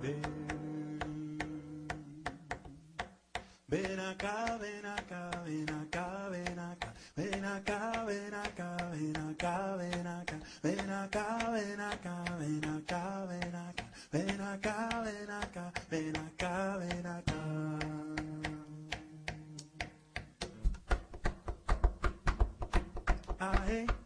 Ven acá, ven acá, ven acá, ven acá, ven acá, ven acá, ven acá, ven acá, ven acá, ven acá, ven acá, ven acá, ven acá, ven acá, ven acá, ven acá. Ah, hey.